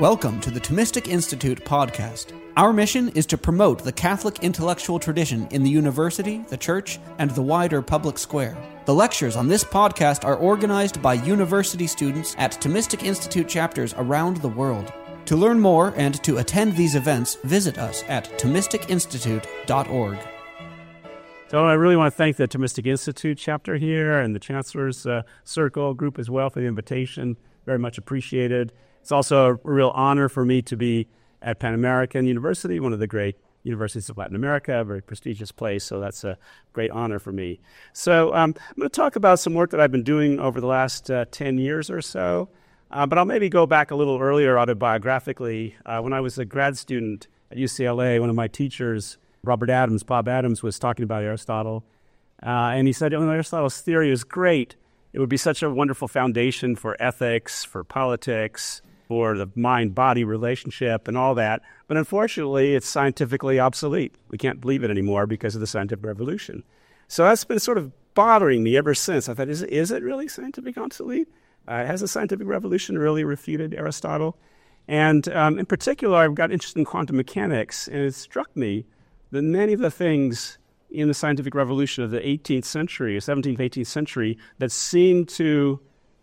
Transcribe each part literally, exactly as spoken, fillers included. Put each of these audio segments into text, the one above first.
Welcome to the Thomistic Institute podcast. Our mission is to promote the Catholic intellectual tradition in the university, the church, and the wider public square. The lectures on this podcast are organized by university students at Thomistic Institute chapters around the world. To learn more and to attend these events, visit us at thomistic institute dot org. So I really want to thank the Thomistic Institute chapter here and the Chancellor's uh, Circle group as well for the invitation. Very much appreciated. It's also a real honor for me to be at Pan American University, one of the great universities of Latin America, a very prestigious place, so that's a great honor for me. So um, I'm going to talk about some work that I've been doing over the last uh, ten years or so, uh, but I'll maybe go back a little earlier autobiographically. Uh, when I was a grad student at U C L A, one of my teachers, Robert Adams, Bob Adams, was talking about Aristotle, uh, and he said, oh, Aristotle's theory is great. It would be such a wonderful foundation for ethics, for politics, for the mind-body relationship and all that. But unfortunately, it's scientifically obsolete. We can't believe it anymore because of the scientific revolution. So that's been sort of bothering me ever since. I thought, is, is it really scientific obsolete? Uh, has the scientific revolution really refuted Aristotle? And um, in particular, I've got interested in quantum mechanics, and it struck me that many of the things in the scientific revolution of the eighteenth century, seventeenth, eighteenth century, that seemed to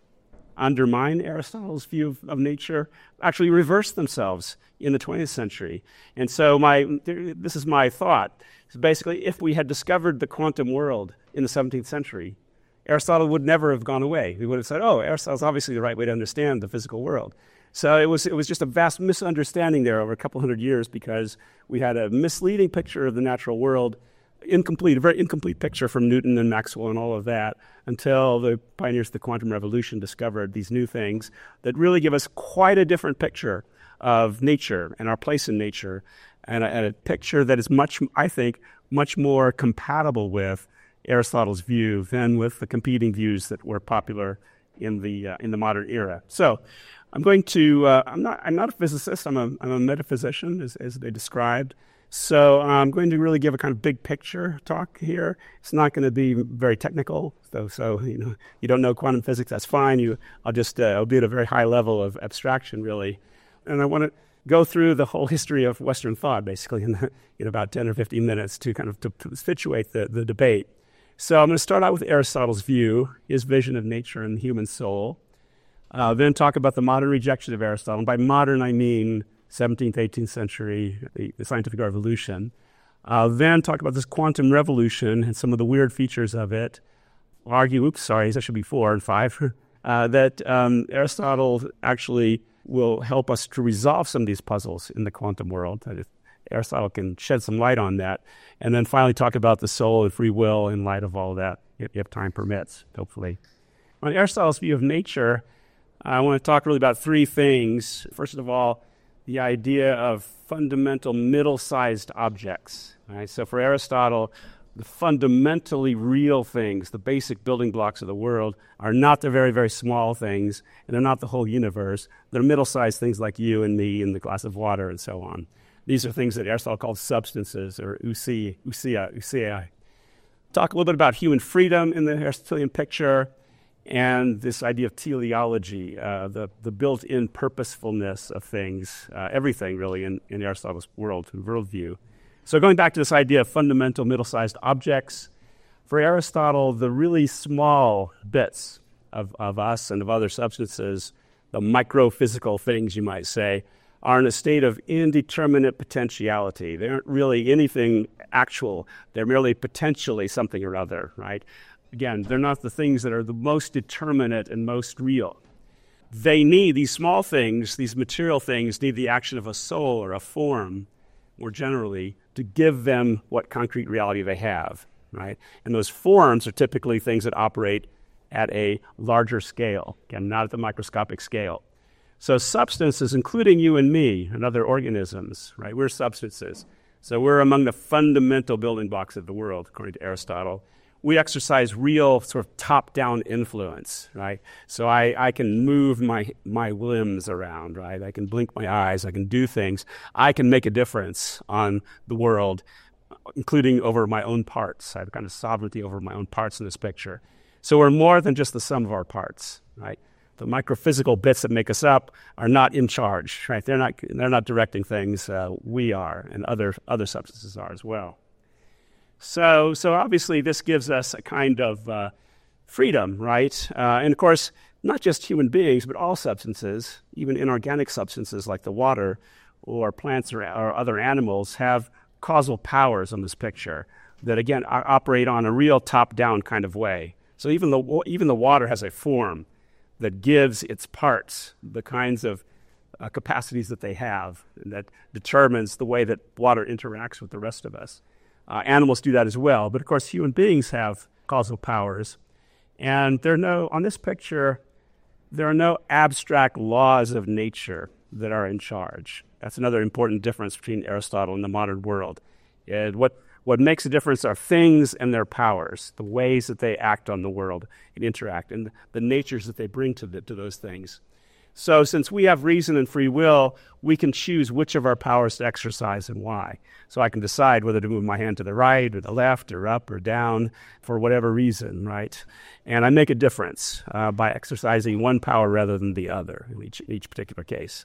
undermine Aristotle's view of, of nature actually reversed themselves in the twentieth century. And so my this is my thought. So basically, if we had discovered the quantum world in the seventeenth century, Aristotle would never have gone away. We would have said, oh, Aristotle's obviously the right way to understand the physical world. So it was it was just a vast misunderstanding there over a couple hundred years because we had a misleading picture of the natural world, incomplete, a very incomplete picture from Newton and Maxwell and all of that, until the pioneers of the quantum revolution discovered these new things that really give us quite a different picture of nature and our place in nature, and a, and a picture that is much, I think, much more compatible with Aristotle's view than with the competing views that were popular in the uh, in the modern era. So I'm going to, uh, I'm not I'm not a physicist, I'm a, I'm a metaphysician, as, as they described. So I'm going to really give a kind of big picture talk here. It's not going to be very technical. So, so you know, you don't know quantum physics, that's fine. You, I'll just, uh, I'll be at a very high level of abstraction, really. And I want to go through the whole history of Western thought, basically, in, the, in about ten or fifteen minutes to kind of to, to situate the, the debate. So I'm going to start out with Aristotle's view, his vision of nature and the human soul. Uh, then talk about the modern rejection of Aristotle. And by modern, I mean seventeenth, eighteenth century, the, the scientific revolution. Uh, then talk about this quantum revolution and some of the weird features of it. I'll argue, oops, sorry, that should be four and five, uh, that um, Aristotle actually will help us to resolve some of these puzzles in the quantum world. That if Aristotle can shed some light on that. And then finally talk about the soul and free will in light of all that, if, if time permits, hopefully. On Aristotle's view of nature, I want to talk really about three things. First of all, the idea of fundamental middle-sized objects. Right? So for Aristotle, the fundamentally real things, the basic building blocks of the world, are not the very, very small things, and they're not the whole universe. They're middle-sized things like you and me and the glass of water and so on. These are things that Aristotle called substances, or ousia, ousia, ousia. Talk a little bit about human freedom in the Aristotelian picture, and this idea of teleology, uh, the, the built-in purposefulness of things, uh, everything really in, in Aristotle's world and worldview. So going back to this idea of fundamental middle-sized objects, for Aristotle, the really small bits of, of us and of other substances, the micro-physical things, you might say, are in a state of indeterminate potentiality. They aren't really anything actual. They're merely potentially something or other, right? Again, they're not the things that are the most determinate and most real. They need, these small things, these material things, need the action of a soul or a form, more generally, to give them what concrete reality they have, right? And those forms are typically things that operate at a larger scale, again, not at the microscopic scale. So substances, including you and me and other organisms, right? We're substances. So we're among the fundamental building blocks of the world, according to Aristotle. We exercise real sort of top-down influence, right? So I, I can move my my limbs around, right? I can blink my eyes. I can do things. I can make a difference on the world, including over my own parts. I have kind of sovereignty over my own parts in this picture. So we're more than just the sum of our parts, right? the microphysical bits that make us up are not in charge, right? They're not they're not directing things. Uh, we are, and other other substances are as well. So so obviously this gives us a kind of uh, freedom, right? Uh, and of course, not just human beings, but all substances, even inorganic substances like the water or plants or, or other animals, have causal powers on this picture that, again, operate on a real top-down kind of way. So even the even the water has a form that gives its parts the kinds of uh, capacities that they have, and that determines the way that water interacts with the rest of us. Uh, animals do that as well, but of course human beings have causal powers. And there are no, on this picture, there are no abstract laws of nature that are in charge. That's another important difference between Aristotle and the modern world. And what What makes a difference are things and their powers, the ways that they act on the world and interact, and the natures that they bring to, the, to those things. So since we have reason and free will, we can choose which of our powers to exercise and why. So I can decide whether to move my hand to the right or the left or up or down for whatever reason, right? And I make a difference uh, by exercising one power rather than the other in each, each particular case.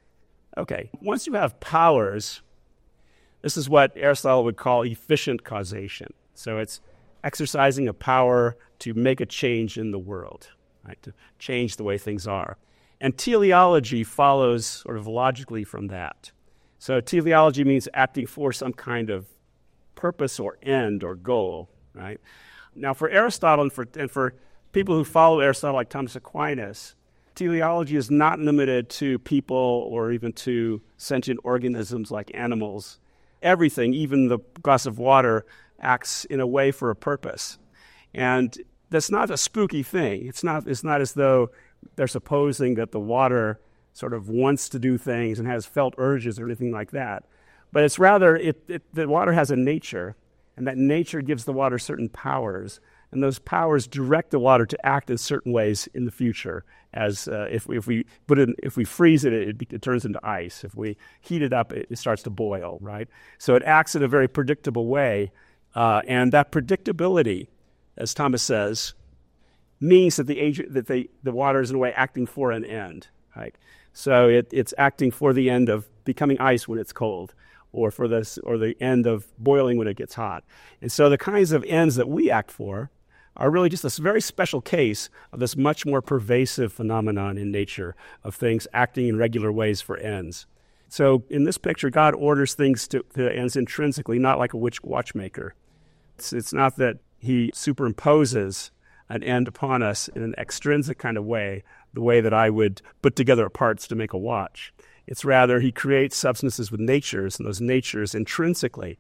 Okay, once you have powers, this is what Aristotle would call efficient causation. So it's exercising a power to make a change in the world, right? To change the way things are. And teleology follows sort of logically from that. So teleology means acting for some kind of purpose or end or goal, right? Now for Aristotle and for, and for people who follow Aristotle like Thomas Aquinas, teleology is not limited to people or even to sentient organisms like animals. Everything, even the glass of water, acts in a way for a purpose. And that's not a spooky thing. It's not, it's not as though they're supposing that the water sort of wants to do things and has felt urges or anything like that. But it's rather, it, it, the water has a nature, and that nature gives the water certain powers, and those powers direct the water to act in certain ways in the future. As uh, if, we, if we put it, if we freeze it, it, it turns into ice. If we heat it up, it, it starts to boil, right? So it acts in a very predictable way, uh, and that predictability, as Thomas says, means that the agent, that the, the water is in a way acting for an end, right? So it, it's acting for the end of becoming ice when it's cold, or for this, or the end of boiling when it gets hot. And so the kinds of ends that we act for are really just this very special case of this much more pervasive phenomenon in nature of things acting in regular ways for ends. So in this picture, God orders things to, to ends intrinsically, not like a witch watchmaker. It's, it's not that he superimposes an end upon us in an extrinsic kind of way, the way that I would put together parts to make a watch. It's rather he creates substances with natures, and those natures intrinsically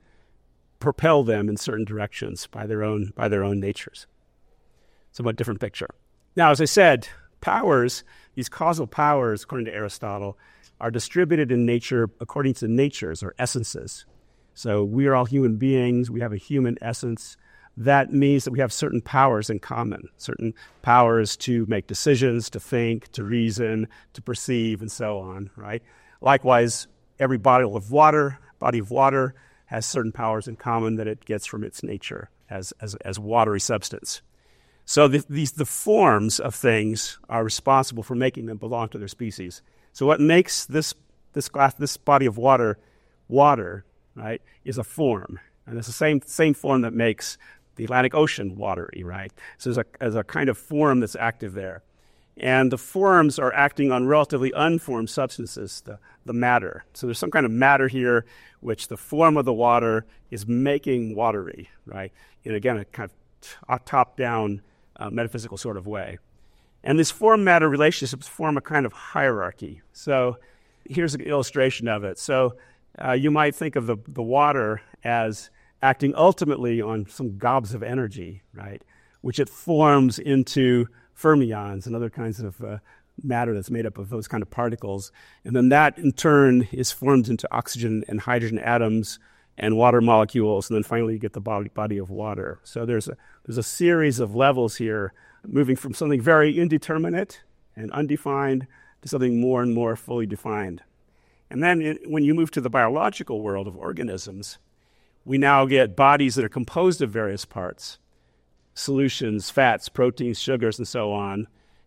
propel them in certain directions by their own by their own natures. Somewhat different picture. Now, as I said, powers, these causal powers, according to Aristotle, are distributed in nature according to natures or essences. So we are all human beings. We have a human essence. That means that we have certain powers in common, certain powers to make decisions, to think, to reason, to perceive, and so on, right? Likewise, every body of water, body of water has certain powers in common that it gets from its nature as, as, as watery substance. So the, these, the forms of things are responsible for making them belong to their species. So what makes this, this glass, this body of water, water, right, is a form. And it's the same, same form that makes the Atlantic Ocean watery, right? So there's a, there's a kind of form that's active there. And the forms are acting on relatively unformed substances, the, the matter. So there's some kind of matter here which the form of the water is making watery, right? And again, a kind of top-down uh, metaphysical sort of way. And these form-matter relationships form a kind of hierarchy. So here's an illustration of it. So uh, you might think of the, the water as acting ultimately on some gobs of energy, right, which it forms into fermions and other kinds of uh, matter that's made up of those kind of particles. And then that, in turn, is formed into oxygen and hydrogen atoms and water molecules, and then finally you get the body, body of water. So there's a, there's a series of levels here, moving from something very indeterminate and undefined to something more and more fully defined. And then it, when you move to the biological world of organisms, we now get bodies that are composed of various parts, solutions, fats, proteins, sugars, and so on.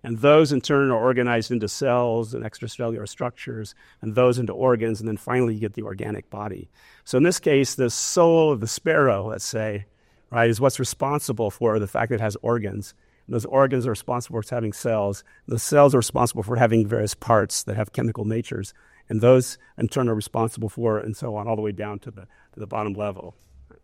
And those in turn are organized into cells and extracellular structures, and those into organs, and then finally you get the organic body. So in this case, the soul of the sparrow, let's say, right, is what's responsible for the fact that it has organs. And those organs are responsible for having cells. The cells are responsible for having various parts that have chemical natures. And those, in turn, are responsible for, and so on, all the way down to the to the bottom level.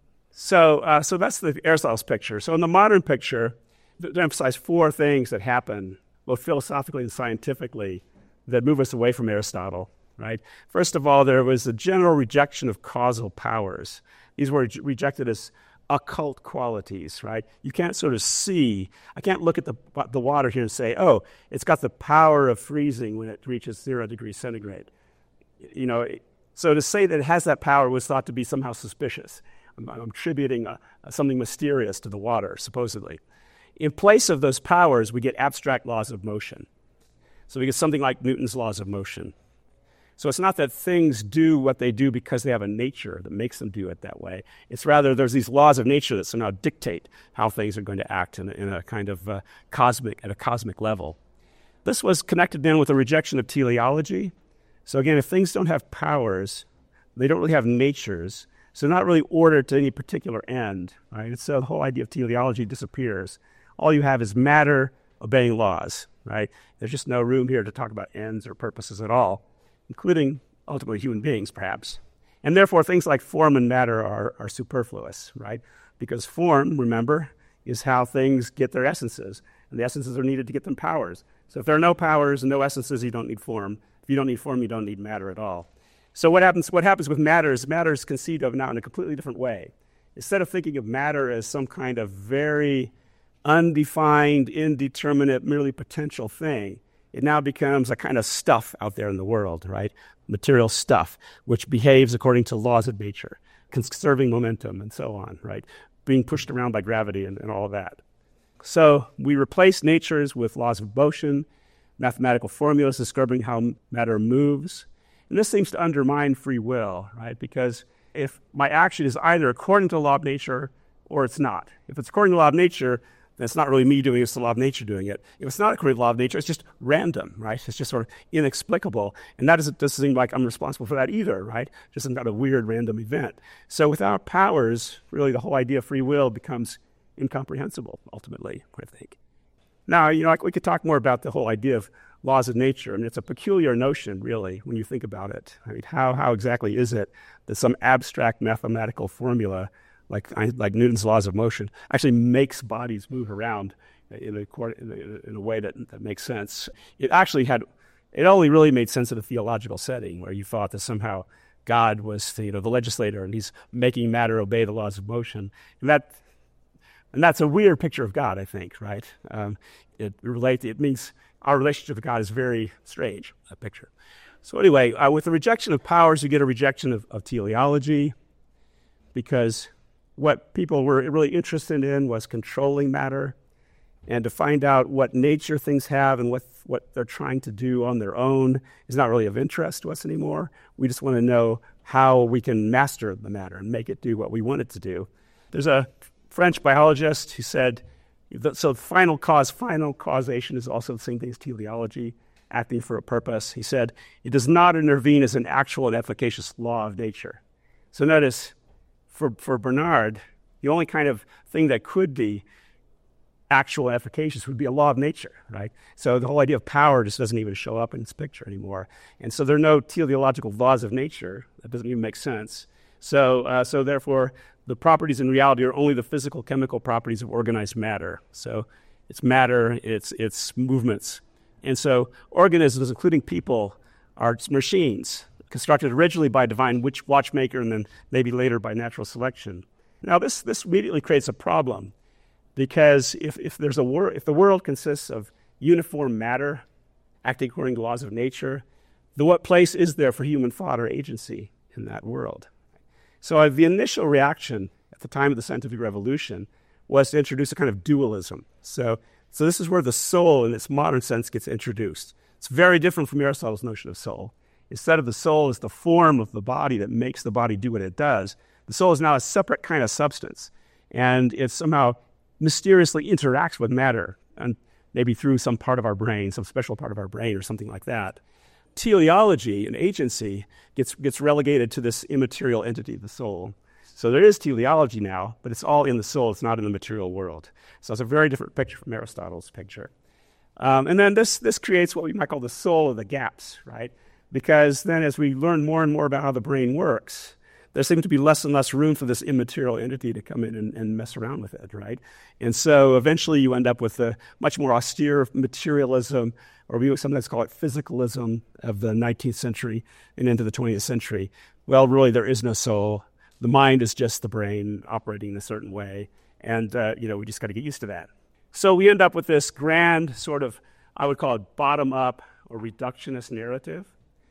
So, uh, so that's the Aristotle's picture. So in the modern picture, to emphasize four things that happen, both philosophically and scientifically, that move us away from Aristotle, right? First of all, there was a general rejection of causal powers. These were rejected as occult qualities, right? You can't sort of see. I can't look at the the water here and say, oh, it's got the power of freezing when it reaches zero degrees centigrade. You know, so to say that it has that power was thought to be somehow suspicious. I'm, I'm attributing a, a, something mysterious to the water, supposedly. In place of those powers, we get abstract laws of motion. So we get something like Newton's laws of motion. So it's not that things do what they do because they have a nature that makes them do it that way. It's rather there's these laws of nature that somehow dictate how things are going to act in a, in a kind of uh, cosmic, at a cosmic level. This was connected then with a rejection of teleology. So again, if things don't have powers, they don't really have natures, so they're not really ordered to any particular end, right? And so the whole idea of teleology disappears. All you have is matter obeying laws, right? There's just no room here to talk about ends or purposes at all, including ultimately human beings, perhaps. And therefore, things like form and matter are, are superfluous, right? Because form, remember, is how things get their essences, and the essences are needed to get them powers. So if there are no powers and no essences, you don't need form. If you don't need form, you don't need matter at all. So what happens, what happens with matter is matter is conceived of now in a completely different way. Instead of thinking of matter as some kind of very undefined, indeterminate, merely potential thing, it now becomes a kind of stuff out there in the world, right? Material stuff, which behaves according to laws of nature, conserving momentum and so on, right? Being pushed around by gravity and, and all of that. So we replace natures with laws of motion, mathematical formulas describing how matter moves. And this seems to undermine free will, right? Because if my action is either according to the law of nature or it's not. If it's according to the law of nature, then it's not really me doing it, it's the law of nature doing it. If it's not according to the law of nature, it's just random, right? It's just sort of inexplicable. And that doesn't, doesn't seem like I'm responsible for that either, right? Just some kind of weird random event. So without powers, really the whole idea of free will becomes incomprehensible, ultimately, I think. Now, you know, we could talk more about the whole idea of laws of nature. I mean, it's a peculiar notion, really, when you think about it. I mean, how how exactly is it that some abstract mathematical formula, like like Newton's laws of motion, actually makes bodies move around in a in a way that, that makes sense? It actually had, it only really made sense in a theological setting where you thought that somehow God was, the, you know, the legislator, and he's making matter obey the laws of motion, and that. And that's a weird picture of God, I think, right? Um, it relate, it means our relationship with God is very strange, that picture. So anyway, uh, with the rejection of powers, you get a rejection of, of teleology, because what people were really interested in was controlling matter and to find out what nature things have and what, what they're trying to do on their own is not really of interest to us anymore. We just want to know how we can master the matter and make it do what we want it to do. There's a French biologist who said, so final cause, final causation is also the same thing as teleology, acting for a purpose. He said, it does not intervene as an actual and efficacious law of nature. So notice, for, for Bernard, the only kind of thing that could be actual and efficacious would be a law of nature, right? So the whole idea of power just doesn't even show up in this picture anymore. And so there are no teleological laws of nature. That doesn't even make sense. So, uh, so therefore, the properties in reality are only the physical chemical properties of organized matter. So it's matter, it's it's movements. And so organisms, including people, are machines constructed originally by a divine witch watchmaker and then maybe later by natural selection. Now this this immediately creates a problem, because if, if there's a wor- if the world consists of uniform matter acting according to laws of nature, then what place is there for human thought or agency in that world? So uh, the initial reaction at the time of the scientific revolution was to introduce a kind of dualism. So, so this is where the soul in its modern sense gets introduced. It's very different from Aristotle's notion of soul. Instead of the soul as the form of the body that makes the body do what it does, the soul is now a separate kind of substance. And it somehow mysteriously interacts with matter. And maybe through some part of our brain, some special part of our brain or something like that. Teleology and agency gets gets relegated to this immaterial entity, the soul. So there is teleology now, but it's all in the soul. It's not in the material world. So it's a very different picture from Aristotle's picture. Um, and then this this creates what we might call the soul of the gaps, right? Because then as we learn more and more about how the brain works, there seems to be less and less room for this immaterial entity to come in and, and mess around with it, right? And so eventually you end up with a much more austere materialism, or we sometimes call it physicalism, of the nineteenth century and into the twentieth century. Well, really, there is no soul. The mind is just the brain operating in a certain way, and uh, you know we just got to get used to that. So we end up with this grand sort of, I would call it bottom-up or reductionist narrative.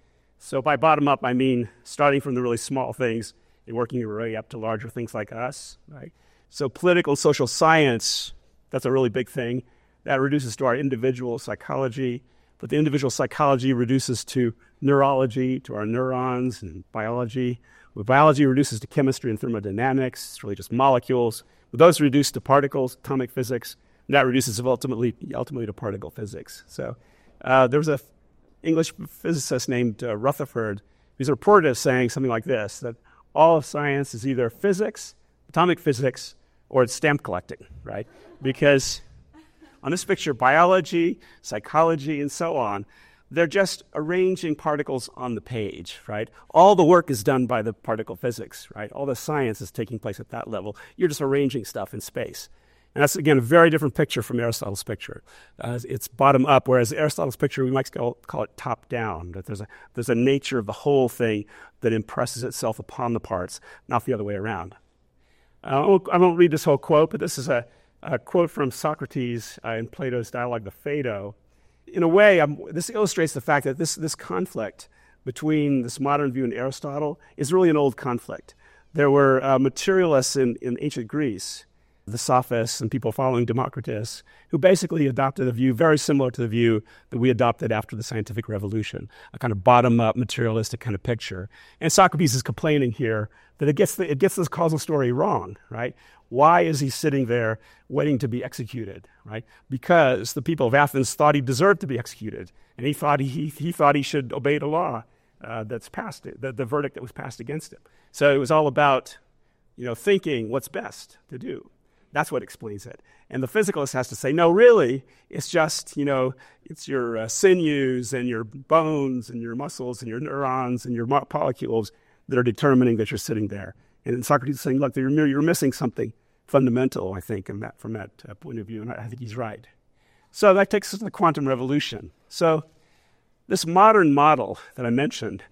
So by bottom-up, I mean starting from the really small things and working your way up to larger things like us, right? So political and social science, that's a really big thing. That reduces to our individual psychology, but the individual psychology reduces to neurology, to our neurons and biology. With biology reduces to chemistry and thermodynamics, it's really just molecules. With those reduce to particles, atomic physics, and that reduces ultimately ultimately to particle physics. So uh, there was an English physicist named uh, Rutherford who's reported as saying something like this, that all of science is either physics, atomic physics, or it's stamp collecting, right? Because on this picture, biology, psychology, and so on, they're just arranging particles on the page, right? All the work is done by the particle physics, right? All the science is taking place at that level. You're just arranging stuff in space. And that's, again, a very different picture from Aristotle's picture. Uh, it's bottom up, whereas Aristotle's picture, we might call, call it top down, that there's a, there's a nature of the whole thing that impresses itself upon the parts, not the other way around. Uh, I, won't, I won't read this whole quote, but this is a, a quote from Socrates uh, in Plato's dialogue, the Phaedo. In a way, I'm, this illustrates the fact that this, this conflict between this modern view and Aristotle is really an old conflict. There were uh, materialists in, in ancient Greece, the sophists and people following Democritus, who basically adopted a view very similar to the view that we adopted after the scientific revolution, a kind of bottom-up materialistic kind of picture. And Socrates is complaining here that it gets, the, it gets this causal story wrong, right? Why is he sitting there waiting to be executed, right? Because the people of Athens thought he deserved to be executed, and he thought he, he, he, thought he should obey the law uh, that's passed, the, the verdict that was passed against him. So it was all about, you know, thinking what's best to do. That's what explains it. And the physicalist has to say, no, really, it's just, you know, it's your uh, sinews and your bones and your muscles and your neurons and your mo- molecules that are determining that you're sitting there. And Socrates is saying, look, you're, you're missing something fundamental, I think, in that, from that uh, point of view, and I think he's right. So that takes us to the quantum revolution. So this modern model that I mentioned,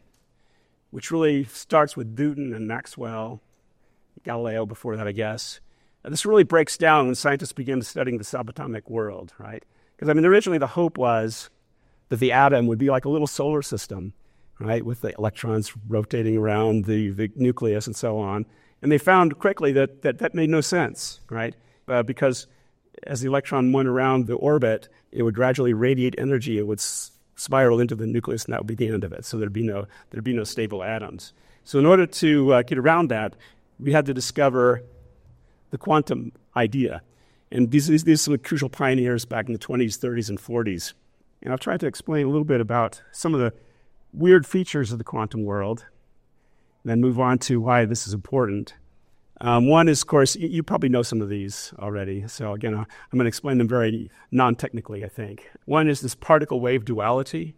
which really starts with Newton and Maxwell, Galileo before that, I guess, this really breaks down when scientists begin studying the subatomic world, right? Because, I mean, originally the hope was that the atom would be like a little solar system, right, with the electrons rotating around the, the nucleus and so on. And they found quickly that that, that made no sense, right? Uh, because as the electron went around the orbit, it would gradually radiate energy. It would s- spiral into the nucleus, and that would be the end of it. So there'd be no there'd be no stable atoms. So in order to uh, get around that, we had to discover the quantum idea. And these, these, these are some crucial pioneers back in the twenties, thirties, and forties. And I'll try to explain a little bit about some of the weird features of the quantum world, and then move on to why this is important. Um, one is, of course, you, you probably know some of these already. So again, I'm going to explain them very non-technically, I think. One is this particle-wave duality.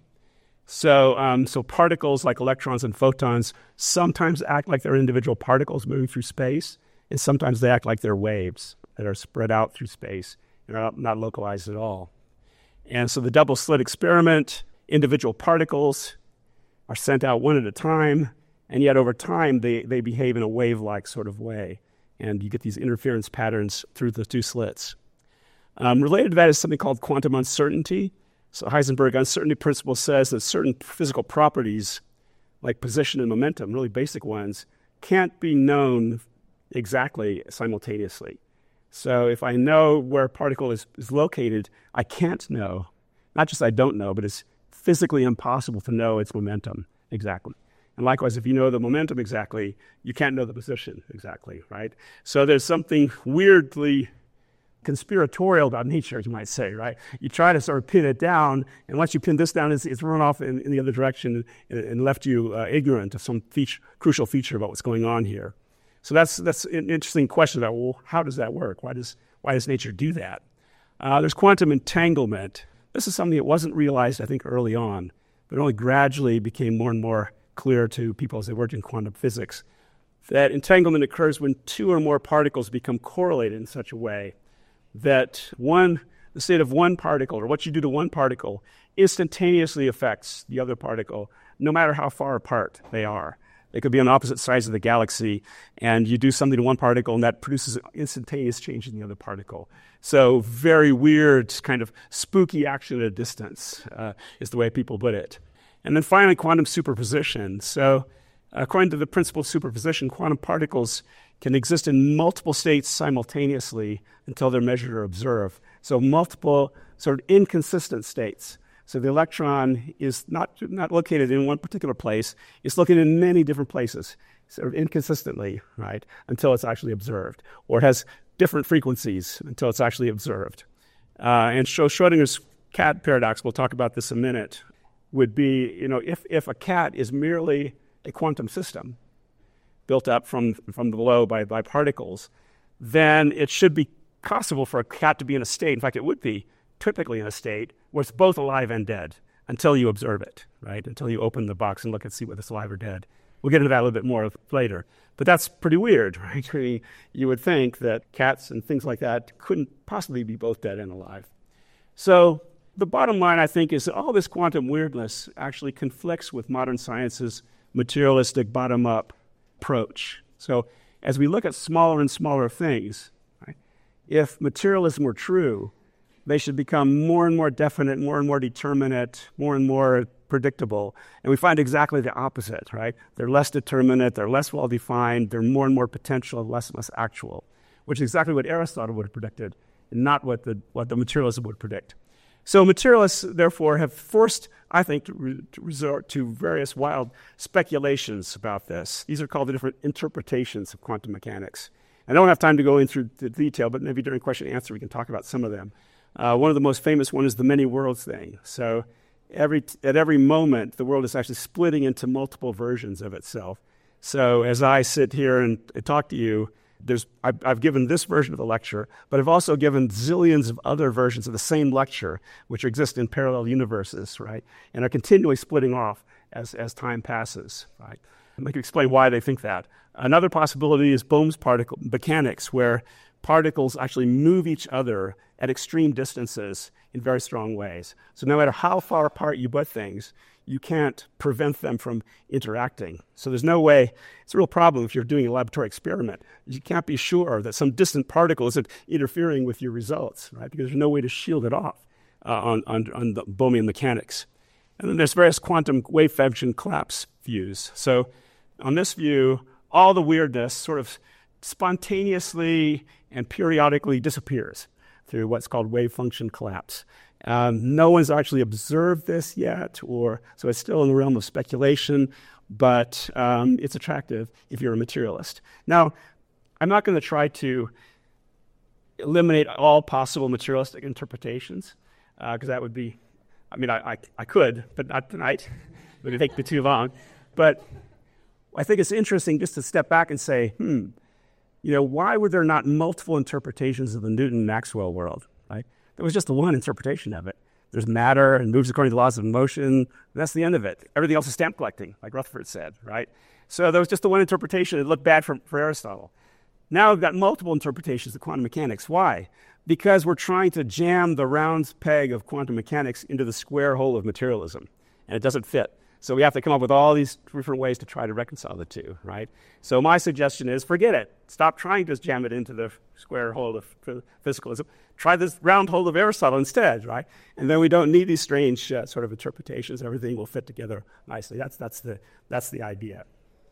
So, um, so particles like electrons and photons sometimes act like they're individual particles moving through space, and sometimes they act like they're waves that are spread out through space and are not localized at all. And so the double-slit experiment, individual particles are sent out one at a time, and yet over time they, they behave in a wave-like sort of way. And you get these interference patterns through the two slits. Um, related to that is something called quantum uncertainty. So Heisenberg uncertainty principle says that certain physical properties, like position and momentum, really basic ones, can't be known exactly simultaneously. So if I know where a particle is, is located, I can't know, not just I don't know, but it's physically impossible to know its momentum exactly. And likewise, if you know the momentum exactly, you can't know the position exactly, right? So there's something weirdly conspiratorial about nature, as you might say, right? You try to sort of pin it down, and once you pin this down, it's, it's run off in, in the other direction and, and left you uh, ignorant of some feature, crucial feature about what's going on here. So that's that's an interesting question about, well, how does that work? Why does why does nature do that? Uh, there's quantum entanglement. This is something that wasn't realized, I think, early on, but only gradually became more and more clear to people as they worked in quantum physics. That entanglement occurs when two or more particles become correlated in such a way that one, the state of one particle, or what you do to one particle, instantaneously affects the other particle, no matter how far apart they are. They could be on opposite sides of the galaxy, and you do something to one particle, and that produces an instantaneous change in the other particle. So very weird, kind of spooky action at a distance uh, is the way people put it. And then finally, quantum superposition. So according to the principle of superposition, quantum particles can exist in multiple states simultaneously until they're measured or observed. So multiple sort of inconsistent states. So the electron is not, not located in one particular place. It's located in many different places, sort of inconsistently, right, until it's actually observed. Or it has different frequencies until it's actually observed. Uh, and so Schrodinger's cat paradox, we'll talk about this in a minute, would be, you know, if, if a cat is merely a quantum system built up from, from below by, by particles, then it should be possible for a cat to be in a state, in fact, it would be typically in a state where it's both alive and dead until you observe it, right? Until you open the box and look and see whether it's alive or dead. We'll get into that a little bit more later. But that's pretty weird, right? You would think that cats and things like that couldn't possibly be both dead and alive. So the bottom line, I think, is that all this quantum weirdness actually conflicts with modern science's materialistic bottom-up approach. So as we look at smaller and smaller things, right, if materialism were true, they should become more and more definite, more and more determinate, more and more predictable. And we find exactly the opposite, right? They're less determinate, they're less well-defined, they're more and more potential, less and less actual, which is exactly what Aristotle would have predicted, and not what the, what the materialism would predict. So materialists, therefore, have forced, I think, to, re- to resort to various wild speculations about this. These are called the different interpretations of quantum mechanics. I don't have time to go into the detail, but maybe during question and answer we can talk about some of them. Uh, one of the most famous one is the many worlds thing. So every at every moment, the world is actually splitting into multiple versions of itself. So as I sit here and talk to you, There's, I've, I've given this version of the lecture, but I've also given zillions of other versions of the same lecture, which exist in parallel universes, right, and are continually splitting off as, as time passes, right? And I can explain why they think that. Another possibility is Bohm's particle mechanics, where particles actually move each other at extreme distances in very strong ways. So no matter how far apart you put things, you can't prevent them from interacting. So there's no way, it's a real problem if you're doing a laboratory experiment. You can't be sure that some distant particle isn't interfering with your results, right? Because there's no way to shield it off uh, on, on, on the Bohmian mechanics. And then there's various quantum wave function collapse views. So on this view, all the weirdness sort of spontaneously and periodically disappears through what's called wave function collapse. Um, no one's actually observed this yet, or so it's still in the realm of speculation, but um, it's attractive if you're a materialist. Now, I'm not going to try to eliminate all possible materialistic interpretations, because uh, that would be, I mean, I, I, I could, but not tonight. It would take me too long. But I think it's interesting just to step back and say, hmm, you know, why were there not multiple interpretations of the Newton-Maxwell world, right? There was just the one interpretation of it. There's matter and moves according to the laws of motion. That's the end of it. Everything else is stamp collecting, like Rutherford said, right? So there was just the one interpretation. It looked bad for, for Aristotle. Now we've got multiple interpretations of quantum mechanics. Why? Because we're trying to jam the round peg of quantum mechanics into the square hole of materialism, and it doesn't fit. So we have to come up with all these different ways to try to reconcile the two, right? So my suggestion is forget it. Stop trying to jam it into the square hole of physicalism. Try this round hole of Aristotle instead, right? And then we don't need these strange uh, sort of interpretations. Everything will fit together nicely. That's that's the that's the idea.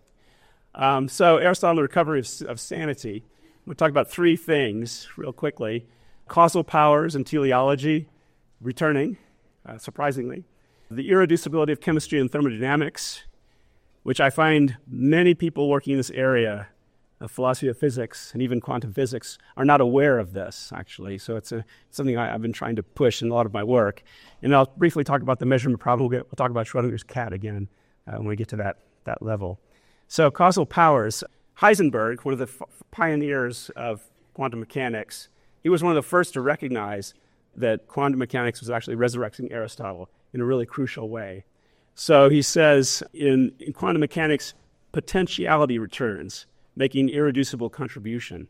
Um, so Aristotle and the recovery of, of sanity. We'll talk about three things real quickly. Causal powers and teleology, returning, uh, surprisingly. The irreducibility of chemistry and thermodynamics, which I find many people working in this area uh, philosophy of physics and even quantum physics are not aware of this, actually. So it's a, something I, I've been trying to push in a lot of my work. And I'll briefly talk about the measurement problem. We'll, get, we'll talk about Schrodinger's cat again uh, when we get to that, that level. So causal powers. Heisenberg, one of the f- pioneers of quantum mechanics, he was one of the first to recognize that quantum mechanics was actually resurrecting Aristotle in a really crucial way. So he says in, in quantum mechanics, potentiality returns, making irreducible contribution.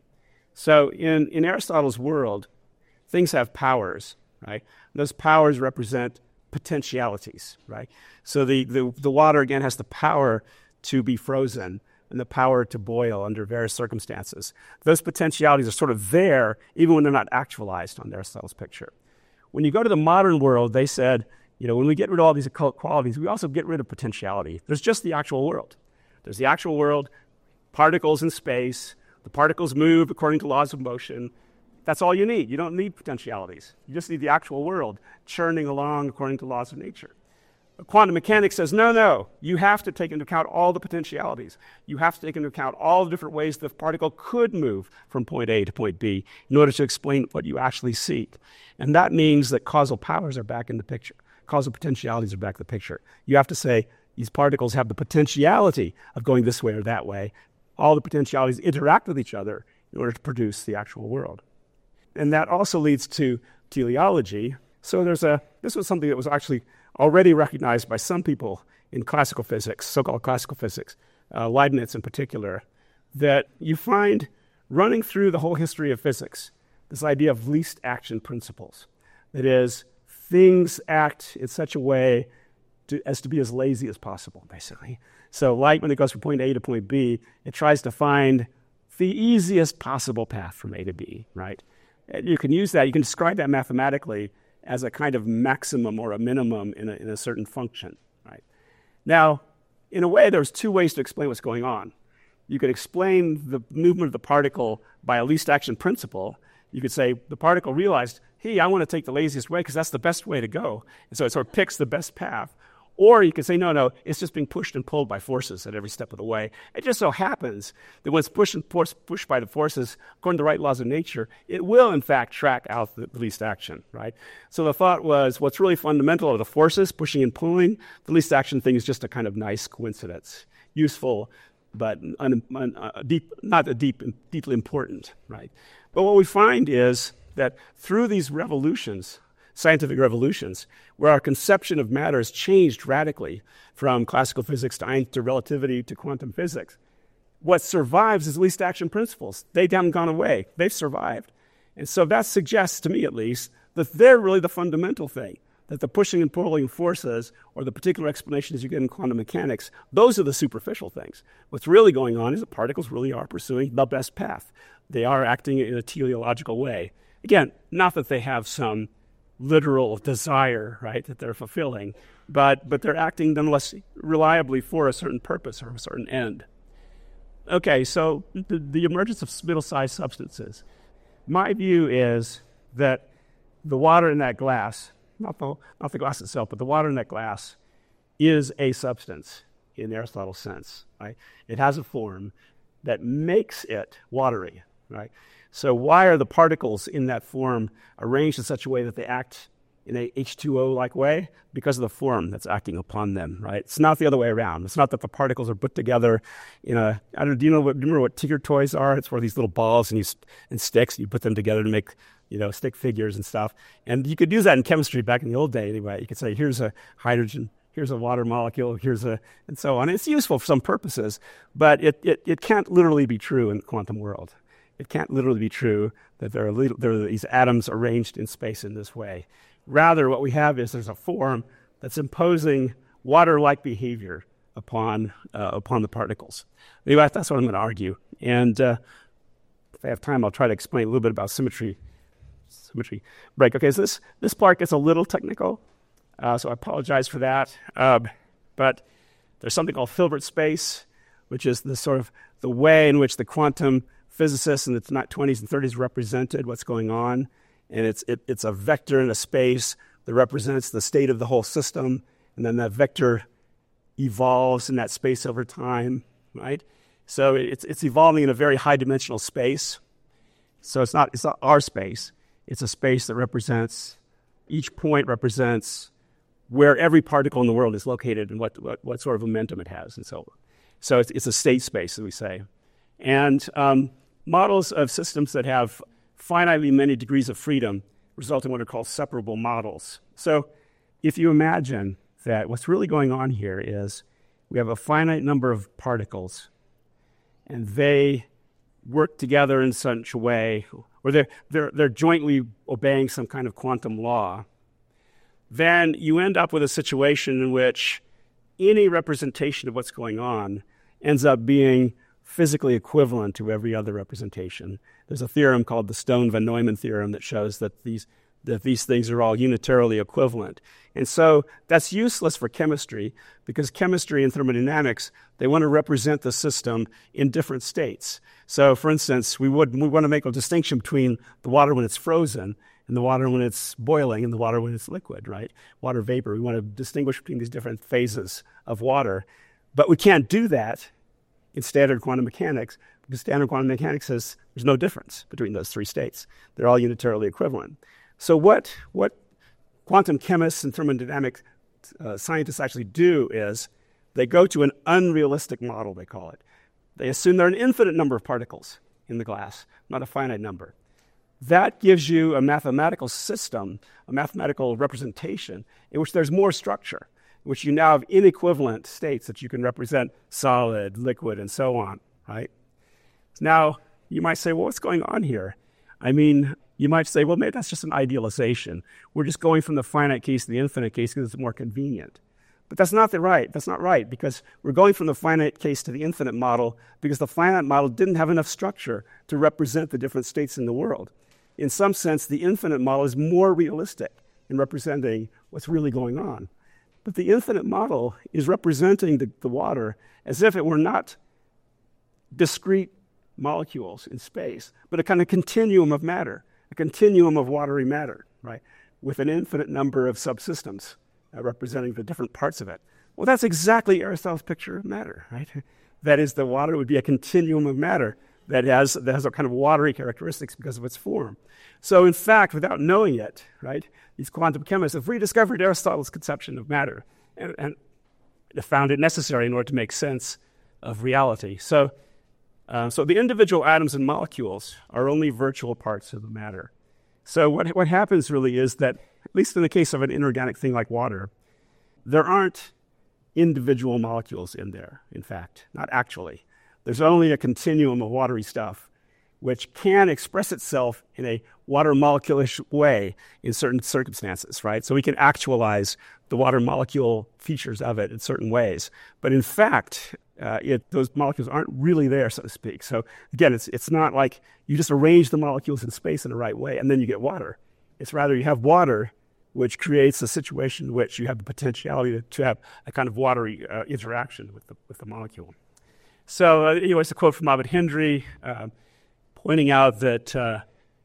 So in, in Aristotle's world, things have powers, right? Those powers represent potentialities, right? So the, the, the water, again, has the power to be frozen and the power to boil under various circumstances. Those potentialities are sort of there even when they're not actualized on Aristotle's picture. When you go to the modern world, they said, you know, when we get rid of all these occult qualities, we also get rid of potentiality. There's just the actual world. There's the actual world, particles in space, the particles move according to laws of motion. That's all you need. You don't need potentialities. You just need the actual world churning along according to laws of nature. Quantum mechanics says, no, no, you have to take into account all the potentialities. You have to take into account all the different ways the particle could move from point A to point B in order to explain what you actually seek. And that means that causal powers are back in the picture. Causal potentialities are back in the picture. You have to say these particles have the potentiality of going this way or that way. All the potentialities interact with each other in order to produce the actual world. And that also leads to teleology. So there's a, this was something that was actually already recognized by some people in classical physics, so-called classical physics, uh, Leibniz in particular, that you find running through the whole history of physics this idea of least action principles. That is, things act in such a way to, as to be as lazy as possible, basically. So light, when it goes from point A to point B, it tries to find the easiest possible path from A to B, right? And you can use that, you can describe that mathematically as a kind of maximum or a minimum in a, in a certain function, right? Now, in a way, there's two ways to explain what's going on. You could explain the movement of the particle by a least action principle. You could say the particle realized, hey, I want to take the laziest way because that's the best way to go. And so it sort of picks the best path. Or you could say, no, no, it's just being pushed and pulled by forces at every step of the way. It just so happens that when it's pushed and pushed by the forces, according to the right laws of nature, it will, in fact, track out the least action, right? So the thought was, what's really fundamental are the forces, pushing and pulling. The least action thing is just a kind of nice coincidence, useful, but un, un, uh, deep, not a deep, deeply important, right? But what we find is that through these revolutions, scientific revolutions, where our conception of matter has changed radically from classical physics to Einstein to relativity to quantum physics, what survives is least action principles. They haven't gone away. They've survived. And so that suggests, to me at least, that they're really the fundamental thing, that the pushing and pulling forces, or the particular explanations you get in quantum mechanics, those are the superficial things. What's really going on is the particles really are pursuing the best path. They are acting in a teleological way. Again, not that they have some literal desire, right, that they're fulfilling, but but they're acting nonetheless reliably for a certain purpose or a certain end. Okay, so the, the emergence of middle-sized substances. My view is that the water in that glass, not the, not the glass itself, but the water in that glass is a substance in Aristotle's sense, right? It has a form that makes it watery, right? So why are the particles in that form arranged in such a way that they act in a H two O-like way? Because of the form that's acting upon them, right? It's not the other way around. It's not that the particles are put together in a, I don't know, do you know what, do you remember what Tinker Toys are? It's where these little balls and, you, and sticks, and you put them together to make, you know, stick figures and stuff. And you could use that in chemistry back in the old day anyway. You could say, here's a hydrogen, here's a water molecule, here's a, and so on. It's useful for some purposes, but it, it, it can't literally be true in the quantum world. It can't literally be true that there are, little, there are these atoms arranged in space in this way. Rather, what we have is there's a form that's imposing water-like behavior upon uh, upon the particles. Anyway, that's what I'm going to argue. And uh, if I have time, I'll try to explain a little bit about symmetry. Symmetry break. Okay, so this, this part gets a little technical, uh, so I apologize for that. Uh, but there's something called Hilbert space, which is the sort of the way in which the quantum physicists in the twenties and thirties represented what's going on, and it's it, it's a vector in a space that represents the state of the whole system, and then that vector evolves in that space over time, right? So it's it's evolving in a very high-dimensional space. So it's not it's not our space. It's a space that represents, each point represents where every particle in the world is located and what what, what sort of momentum it has, and so on. So it's, it's a state space, as we say. And um, models of systems that have finitely many degrees of freedom result in what are called separable models. So if you imagine that what's really going on here is we have a finite number of particles, and they work together in such a way, or they're, they're, they're jointly obeying some kind of quantum law, then you end up with a situation in which any representation of what's going on ends up being physically equivalent to every other representation. There's a theorem called the Stone-Van Neumann theorem that shows that these that these things are all unitarily equivalent. And so that's useless for chemistry, because chemistry and thermodynamics, they want to represent the system in different states. So for instance, we would we want to make a distinction between the water when it's frozen and the water when it's boiling and the water when it's liquid, right? Water vapor. We want to distinguish between these different phases of water. But we can't do that in standard quantum mechanics, because standard quantum mechanics says there's no difference between those three states. They're all unitarily equivalent. So what, what quantum chemists and thermodynamic uh, scientists actually do is they go to an unrealistic model, they call it. They assume there are an infinite number of particles in the glass, not a finite number. That gives you a mathematical system, a mathematical representation in which there's more structure, in which you now have inequivalent states that you can represent solid, liquid, and so on, right? Now, you might say, well, what's going on here? I mean, you might say, well, maybe that's just an idealization. We're just going from the finite case to the infinite case because it's more convenient. But that's not the right. That's not right, because we're going from the finite case to the infinite model because the finite model didn't have enough structure to represent the different states in the world. In some sense, the infinite model is more realistic in representing what's really going on. But the infinite model is representing the, the water as if it were not discrete molecules in space, but a kind of continuum of matter, a continuum of watery matter, right, with an infinite number of subsystems uh, representing the different parts of it. Well, that's exactly Aristotle's picture of matter, right? That is, the water would be a continuum of matter that has, that has a kind of watery characteristics because of its form. So, in fact, without knowing it, right, these quantum chemists have rediscovered Aristotle's conception of matter and, and found it necessary in order to make sense of reality. So, Uh, so the individual atoms and molecules are only virtual parts of the matter. So what what happens really is that, at least in the case of an inorganic thing like water, there aren't individual molecules in there, in fact, not actually. There's only a continuum of watery stuff which can express itself in a water molecule-ish way in certain circumstances, right? So we can actualize the water molecule features of it in certain ways. But in fact, uh, it, those molecules aren't really there, so to speak. So again, it's it's not like you just arrange the molecules in space in the right way and then you get water. It's rather you have water, which creates a situation in which you have the potentiality to, to have a kind of watery uh, interaction with the, with the molecule. So uh, anyway, it's a quote from Abid Hindri, uh, pointing out that uh,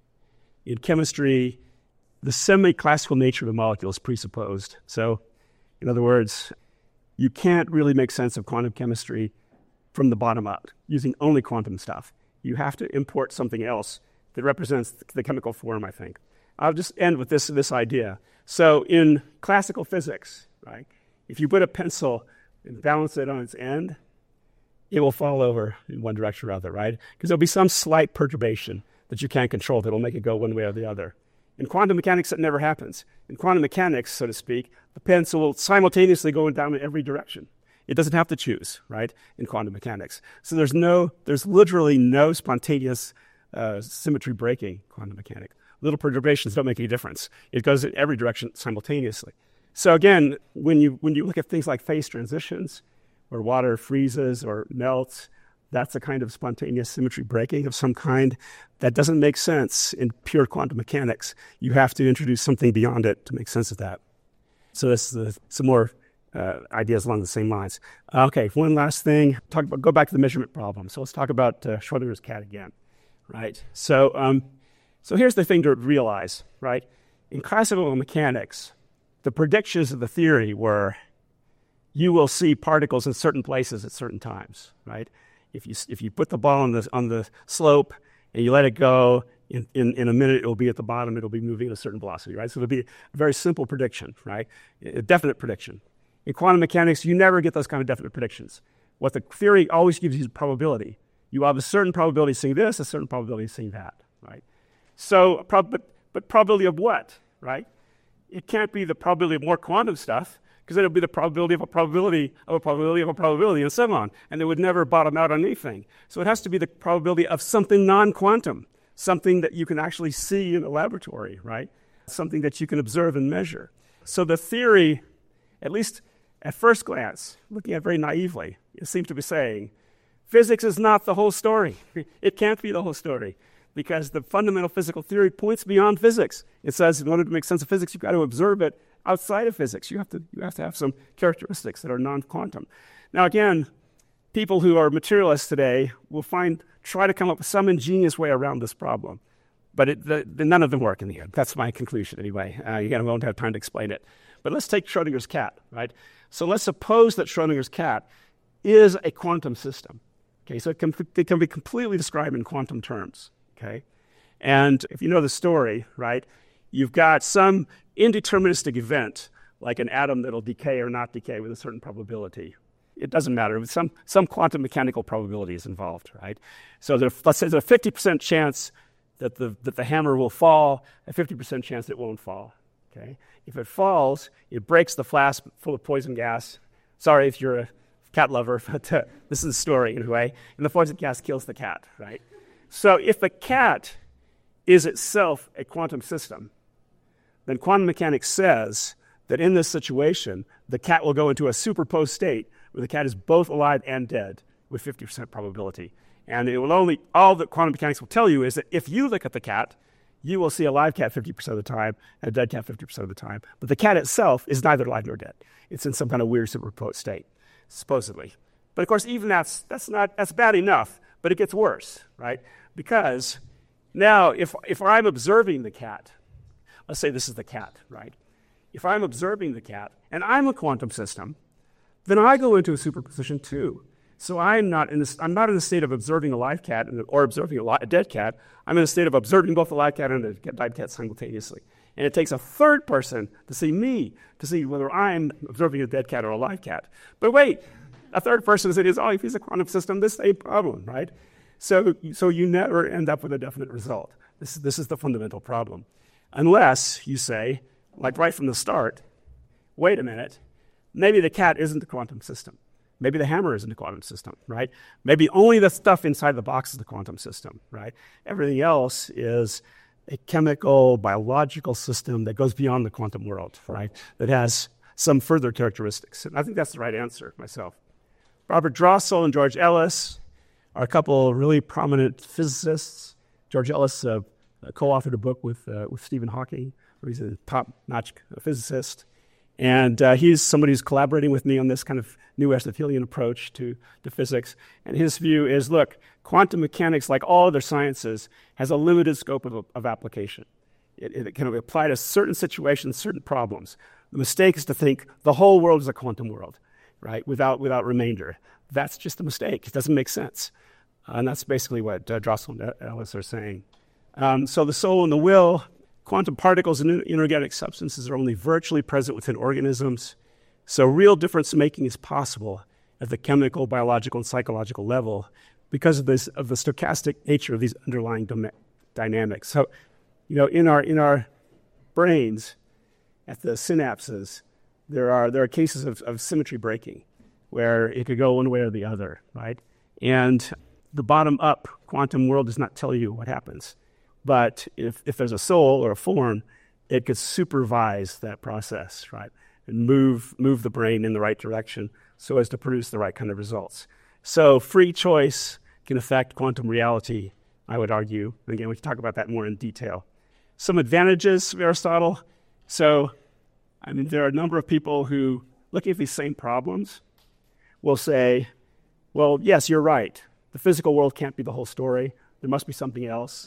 in chemistry, the semi-classical nature of the molecule is presupposed. So, in other words, you can't really make sense of quantum chemistry from the bottom up, using only quantum stuff. You have to import something else that represents the chemical form, I think. I'll just end with this, this idea. So in classical physics, right, if you put a pencil and balance it on its end, it will fall over in one direction or other, right? Because there'll be some slight perturbation that you can't control that will make it go one way or the other. In quantum mechanics, that never happens. In quantum mechanics, so to speak, the pencil will simultaneously go down in every direction. It doesn't have to choose, right, in quantum mechanics. So there's no, there's literally no spontaneous uh, symmetry breaking quantum mechanics. Little perturbations don't make any difference. It goes in every direction simultaneously. So again, when you when you look at things like phase transitions, where water freezes or melts, that's a kind of spontaneous symmetry breaking of some kind that doesn't make sense in pure quantum mechanics. You have to introduce something beyond it to make sense of that. So this is uh, some more uh, ideas along the same lines. Okay, one last thing. Talk about, go back to the measurement problem. So let's talk about uh, Schrödinger's cat again, right? So, um, so here's the thing to realize, right? In classical mechanics, the predictions of the theory were you will see particles in certain places at certain times, right? If you if you put the ball on the on the slope and you let it go, in, in, in a minute it will be at the bottom. It'll be moving at a certain velocity, right? So it'll be a very simple prediction, right? A definite prediction. In quantum mechanics, you never get those kind of definite predictions. What the theory always gives you is probability. You have a certain probability of seeing this, a certain probability of seeing that, right? So, prob- but, but probability of what, right? It can't be the probability of more quantum stuff, because then it would be the probability of a probability of a probability of a probability, and so on. And it would never bottom out on anything. So it has to be the probability of something non-quantum, something that you can actually see in a laboratory, right? Something that you can observe and measure. So the theory, at least at first glance, looking at it very naively, it seems to be saying, physics is not the whole story. It can't be the whole story, because the fundamental physical theory points beyond physics. It says in order to make sense of physics, you've got to observe it outside of physics. You have to you have to have some characteristics that are non-quantum. Now again, people who are materialists today will find try to come up with some ingenious way around this problem, but it, the, the, none of them work in the end. That's my conclusion anyway. Uh, again, I won't have time to explain it. But let's take Schrodinger's cat, right? So let's suppose that Schrodinger's cat is a quantum system. Okay, so it can, it can be completely described in quantum terms. Okay, and if you know the story, right, you've got some indeterministic event, like an atom that'll decay or not decay with a certain probability. It doesn't matter. Some some quantum mechanical probability is involved, right? So there, let's say there's a fifty percent chance that the that the hammer will fall, a fifty percent chance it won't fall. Okay, if it falls, it breaks the flask full of poison gas. Sorry if you're a cat lover, but uh, this is the story anyway. And the poison gas kills the cat, right? So if the cat is itself a quantum system, then quantum mechanics says that in this situation, the cat will go into a superposed state where the cat is both alive and dead with fifty percent probability. And it will only, all that quantum mechanics will tell you is that if you look at the cat, you will see a live cat fifty percent of the time and a dead cat fifty percent of the time. But the cat itself is neither alive nor dead. It's in some kind of weird superposed state, supposedly. But of course, even that's that's not that's bad enough, but it gets worse, right? Because now if if I'm observing the cat, let's say this is the cat, right? If I'm observing the cat and I'm a quantum system, then I go into a superposition too. So I'm not in this, I'm not in the state of observing a live cat or observing a, li- a dead cat. I'm in a state of observing both the live cat and the dead cat simultaneously. And it takes a third person to see me, to see whether I'm observing a dead cat or a live cat. But wait, a third person says, oh, if he's a quantum system, this is a problem, right? So, so you never end up with a definite result. This, this is the fundamental problem. Unless you say, like right from the start, wait a minute, maybe the cat isn't the quantum system. Maybe the hammer isn't the quantum system, right? Maybe only the stuff inside the box is the quantum system, right? Everything else is a chemical, biological system that goes beyond the quantum world, right? That has some further characteristics. And I think that's the right answer myself. Robert Drossel and George Ellis are a couple of really prominent physicists. George Ellis uh, co-authored a book with uh, with Stephen Hawking, where he's a top-notch physicist. And uh, he's somebody who's collaborating with me on this kind of new Aristotelian approach to, to physics. And his view is, look, quantum mechanics, like all other sciences, has a limited scope of, of application. It, it can apply to certain situations, certain problems. The mistake is to think the whole world is a quantum world, right, without without remainder. That's just a mistake. It doesn't make sense. Uh, and that's basically what uh, Drossel and Ellis are saying. Um, so the soul and the will, quantum particles and inorganic substances are only virtually present within organisms. So real difference-making is possible at the chemical, biological, and psychological level because of this of the stochastic nature of these underlying dom- dynamics. So, you know, in our in our brains, at the synapses, there are there are cases of, of symmetry breaking, where it could go one way or the other, right? And the bottom-up quantum world does not tell you what happens. But if, if there's a soul or a form, it could supervise that process, right? And move move the brain in the right direction so as to produce the right kind of results. So free choice can affect quantum reality, I would argue. And again, we can talk about that more in detail. Some advantages of Aristotle. So, I mean, there are a number of people who, looking at these same problems, will say, well, yes, you're right. The physical world can't be the whole story. There must be something else.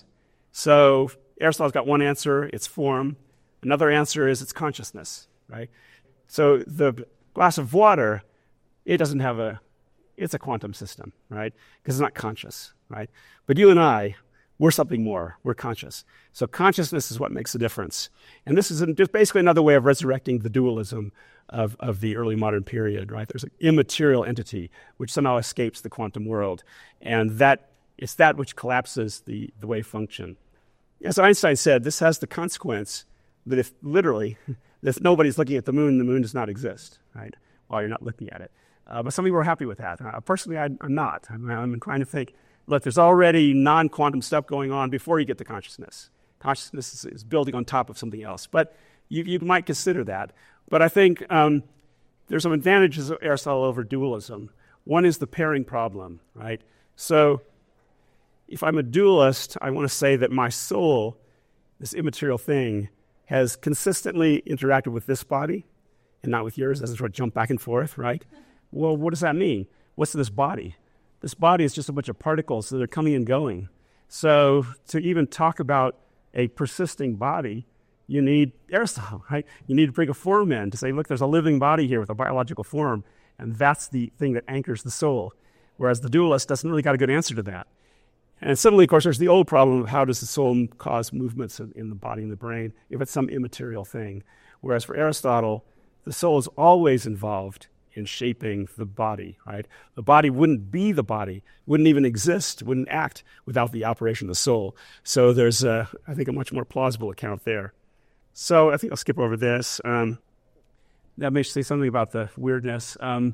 So Aristotle's got one answer, it's form. Another answer is it's consciousness, right? So the glass of water, it doesn't have a it's a quantum system, right? Because it's not conscious, right? But you and I, we're something more. We're conscious. So consciousness is what makes a difference. And this is just basically another way of resurrecting the dualism of, of the early modern period, right? There's an immaterial entity which somehow escapes the quantum world. And that it's that which collapses the, the wave function. As Einstein said, this has the consequence that if literally, if nobody's looking at the moon, the moon does not exist, right? While you're not looking at it. Uh, but some people are happy with that. Uh, personally, I, I'm not. I'm, I'm inclined to think, look, there's already non-quantum stuff going on before you get to consciousness. Consciousness is, is building on top of something else. But you, you might consider that. But I think um, there's some advantages of Aristotle over dualism. One is the pairing problem, right? So if I'm a dualist, I want to say that my soul, this immaterial thing, has consistently interacted with this body and not with yours. Doesn't sort of jump back and forth, right? Well, what does that mean? What's this body? This body is just a bunch of particles that are coming and going. So to even talk about a persisting body, you need Aristotle, right? You need to bring a form in to say, look, there's a living body here with a biological form, and that's the thing that anchors the soul. Whereas the dualist doesn't really got a good answer to that. And suddenly, of course, there's the old problem of how does the soul cause movements in the body and the brain if it's some immaterial thing. Whereas for Aristotle, the soul is always involved in shaping the body, right? The body wouldn't be the body, wouldn't even exist, wouldn't act without the operation of the soul. So there's, a, I think, a much more plausible account there. So I think I'll skip over this. Um, that may say something about the weirdness. Um,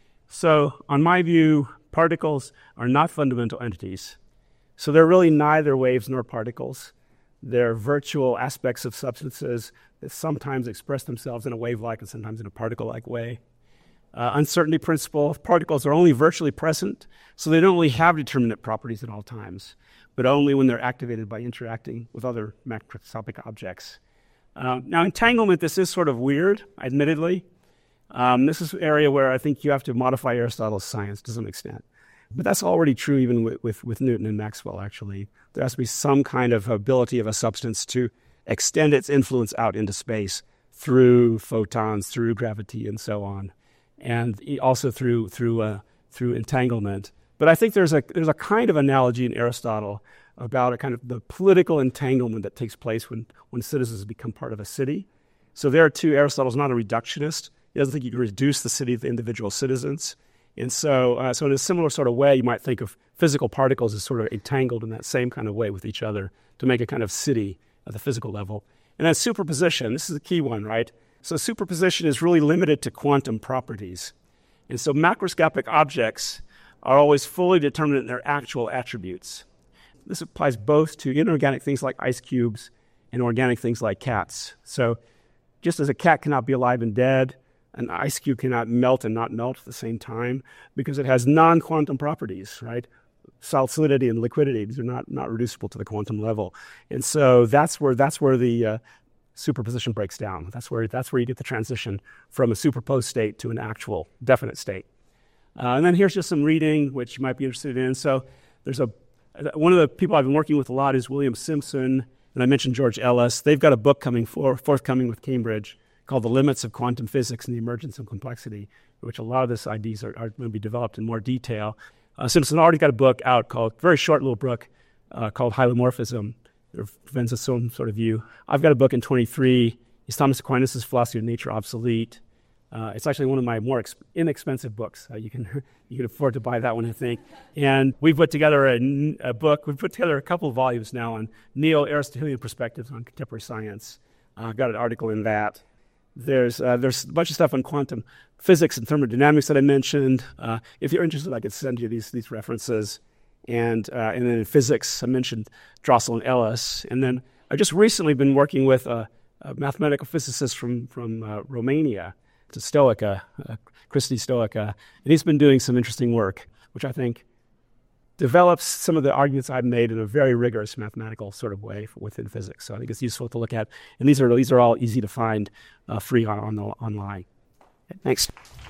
so on my view, particles are not fundamental entities. So they're really neither waves nor particles. They're virtual aspects of substances that sometimes express themselves in a wave-like and sometimes in a particle-like way. Uh, uncertainty principle, particles are only virtually present, so they don't really have determinate properties at all times, but only when they're activated by interacting with other macroscopic objects. Uh, now, entanglement, this is sort of weird, admittedly. Um, this is an area where I think you have to modify Aristotle's science to some extent. But that's already true even with, with, with Newton and Maxwell, actually. There has to be some kind of ability of a substance to extend its influence out into space through photons, through gravity, and so on, and also through through uh, through entanglement. But I think there's a there's a kind of analogy in Aristotle about a kind of the political entanglement that takes place when, when citizens become part of a city. So there too, Aristotle's not a reductionist. He doesn't think you can reduce the city to individual citizens. And so, uh, so in a similar sort of way, you might think of physical particles as sort of entangled in that same kind of way with each other to make a kind of city at the physical level. And then superposition, this is the key one, right? So superposition is really limited to quantum properties. And so macroscopic objects are always fully determinate in their actual attributes. This applies both to inorganic things like ice cubes and organic things like cats. So just as a cat cannot be alive and dead, an ice cube cannot melt and not melt at the same time because it has non-quantum properties, right? Solid solidity and liquidity, these are not, not reducible to the quantum level. And so that's where that's where the uh, superposition breaks down. That's where that's where you get the transition from a superposed state to an actual definite state. Uh, and then here's just some reading, which you might be interested in. So there's a one of the people I've been working with a lot is William Simpson, and I mentioned George Ellis. They've got a book coming for, forthcoming with Cambridge called The Limits of Quantum Physics and the Emergence of Complexity, in which a lot of these ideas are, are going to be developed in more detail. Uh, Simpson already got a book out called, very short little book, uh, called Hylomorphism. It presents its own sort of view. I've got a book in twenty-three, is Thomas Aquinas' Philosophy of Nature Obsolete? Uh, it's actually one of my more exp- inexpensive books. Uh, you can you can afford to buy that one, I think. And we've put together a, a book. We've put together a couple of volumes now on neo-Aristotelian perspectives on contemporary science. I've uh, got an article in that. There's uh, there's a bunch of stuff on quantum physics and thermodynamics that I mentioned. Uh, if you're interested, I could send you these these references. And uh, and then in physics, I mentioned Drossel and Ellis. And then I've just recently been working with a, a mathematical physicist from from uh, Romania, to Stoica, uh, Cristi Stoica, and he's been doing some interesting work, which I think develops some of the arguments I've made in a very rigorous mathematical sort of way for, within physics. So I think it's useful to look at, and these are these are all easy to find, uh, free on, on the, online. Thanks.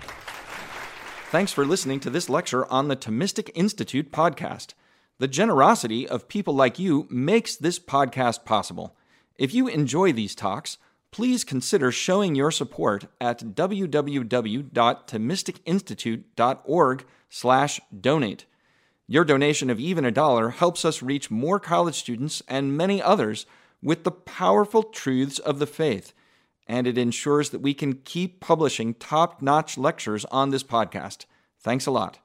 Thanks for listening to this lecture on the Thomistic Institute podcast. The generosity of people like you makes this podcast possible. If you enjoy these talks, please consider showing your support at w w w dot thomistic institute dot org slash donate. Your donation of even a dollar helps us reach more college students and many others with the powerful truths of the faith, and it ensures that we can keep publishing top-notch lectures on this podcast. Thanks a lot.